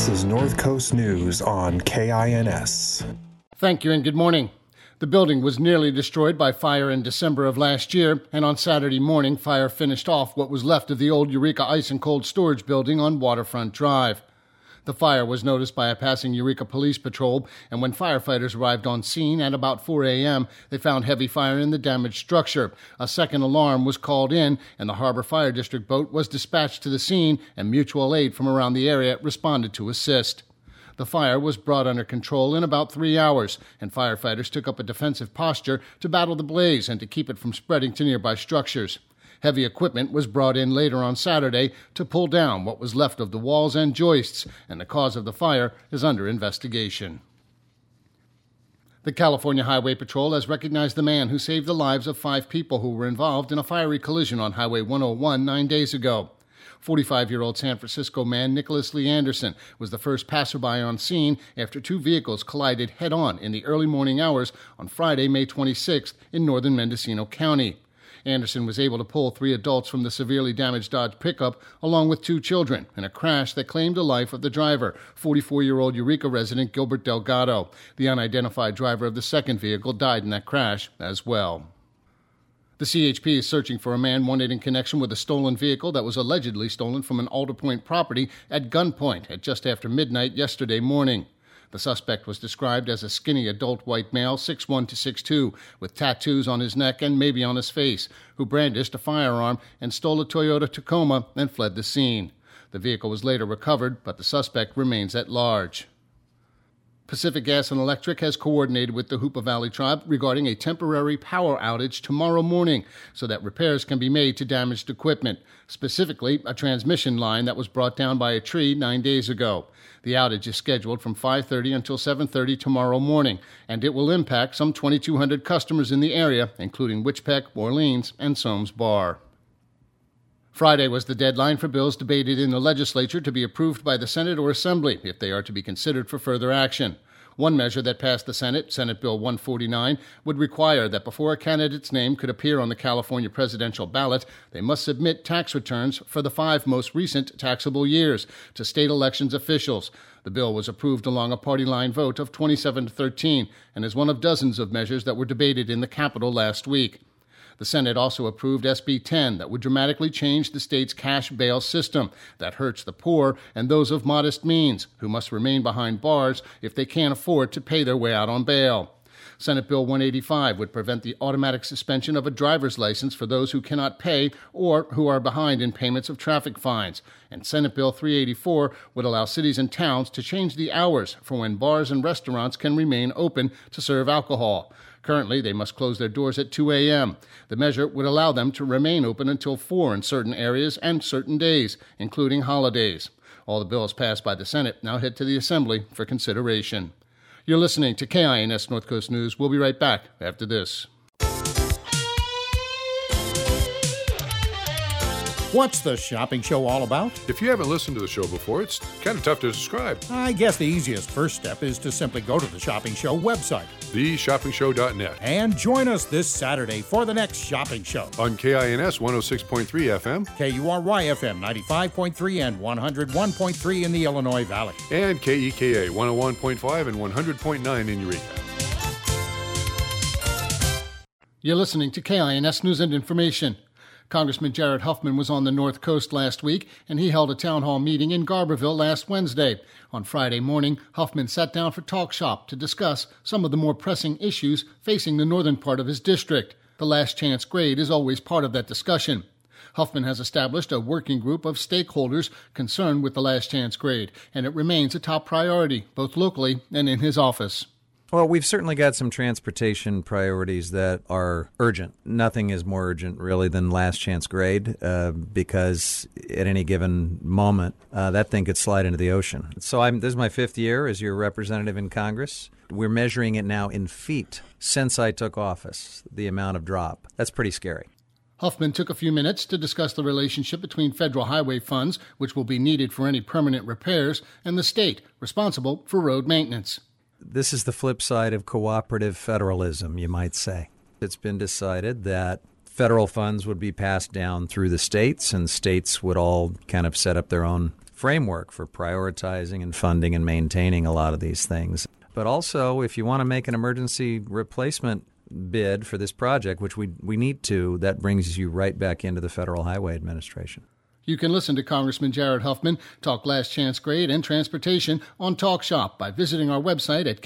This is North Coast News on KINS. Thank you and good morning. The building was nearly destroyed by fire in December of last year, and on Saturday morning, fire finished off what was left of the old Eureka Ice and Cold Storage building on Waterfront Drive. The fire was noticed by a passing Eureka Police Patrol, and when firefighters arrived on scene at about 4 a.m., they found heavy fire in the damaged structure. A second alarm was called in, and the Harbor Fire District boat was dispatched to the scene, and mutual aid from around the area responded to assist. The fire was brought under control in about 3 hours, and firefighters took up a defensive posture to battle the blaze and to keep it from spreading to nearby structures. Heavy equipment was brought in later on Saturday to pull down what was left of the walls and joists, and the cause of the fire is under investigation. The California Highway Patrol has recognized the man who saved the lives of 5 people who were involved in a fiery collision on Highway 101 9 days ago. 45-year-old San Francisco man Nicholas Lee Anderson was the first passerby on scene after 2 vehicles collided head-on in the early morning hours on Friday, May 26th in northern Mendocino County. Anderson was able to pull 3 adults from the severely damaged Dodge pickup along with 2 children in a crash that claimed the life of the driver, 44-year-old Eureka resident Gilbert Delgado. The unidentified driver of the second vehicle died in that crash as well. The CHP is searching for a man wanted in connection with a stolen vehicle that was allegedly stolen from an Alder Point property at gunpoint at just after midnight yesterday morning. The suspect was described as a skinny adult white male, 6'1" to 6'2", with tattoos on his neck and maybe on his face, who brandished a firearm and stole a Toyota Tacoma and fled the scene. The vehicle was later recovered, but the suspect remains at large. Pacific Gas and Electric has coordinated with the Hoopa Valley Tribe regarding a temporary power outage tomorrow morning so that repairs can be made to damaged equipment, specifically a transmission line that was brought down by a tree 9 days ago. The outage is scheduled from 5:30 until 7:30 tomorrow morning, and it will impact some 2,200 customers in the area, including Witchpeck, Orleans, and Soames Bar. Friday was the deadline for bills debated in the legislature to be approved by the Senate or Assembly if they are to be considered for further action. One measure that passed the Senate, Senate Bill 149, would require that before a candidate's name could appear on the California presidential ballot, they must submit tax returns for the 5 most recent taxable years to state elections officials. The bill was approved along a party line vote of 27-13 and is one of dozens of measures that were debated in the Capitol last week. The Senate also approved SB 10 that would dramatically change the state's cash bail system that hurts the poor and those of modest means who must remain behind bars if they can't afford to pay their way out on bail. Senate Bill 185 would prevent the automatic suspension of a driver's license for those who cannot pay or who are behind in payments of traffic fines. And Senate Bill 384 would allow cities and towns to change the hours for when bars and restaurants can remain open to serve alcohol. Currently, they must close their doors at 2 a.m. The measure would allow them to remain open until 4 in certain areas and certain days, including holidays. All the bills passed by the Senate now head to the Assembly for consideration. You're listening to KINS North Coast News. We'll be right back after this. What's the shopping show all about? If you haven't listened to the show before, it's kind of tough to describe. I guess the easiest first step is to simply go to the Shopping Show website, theshoppingshow.net, and join us this Saturday for the next shopping show. On KINS 106.3 FM, KURY FM 95.3 and 101.3 in the Illinois Valley, and KEKA 101.5 and 100.9 in Eureka. You're listening to KINS News and Information. Congressman Jared Huffman was on the North Coast last week, and he held a town hall meeting in Garberville last Wednesday. On Friday morning, Huffman sat down for Talk Shop to discuss some of the more pressing issues facing the northern part of his district. The last chance grade is always part of that discussion. Huffman has established a working group of stakeholders concerned with the last chance grade, and it remains a top priority, both locally and in his office. Well, we've certainly got some transportation priorities that are urgent. Nothing is more urgent, really, than last chance grade because at any given moment, that thing could slide into the ocean. So this is my 5th year as your representative in Congress. We're measuring it now in feet since I took office, the amount of drop. That's pretty scary. Huffman took a few minutes to discuss the relationship between federal highway funds, which will be needed for any permanent repairs, and the state, responsible for road maintenance. This is the flip side of cooperative federalism, you might say. It's been decided that federal funds would be passed down through the states, and states would all kind of set up their own framework for prioritizing and funding and maintaining a lot of these things. But also, if you want to make an emergency replacement bid for this project, which we need to, that brings you right back into the Federal Highway Administration. You can listen to Congressman Jared Huffman talk last chance grade and transportation on Talk Shop by visiting our website at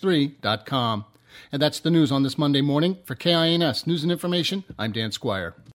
KINS1063.com. And that's the news on this Monday morning. For KINS News and Information, I'm Dan Squire.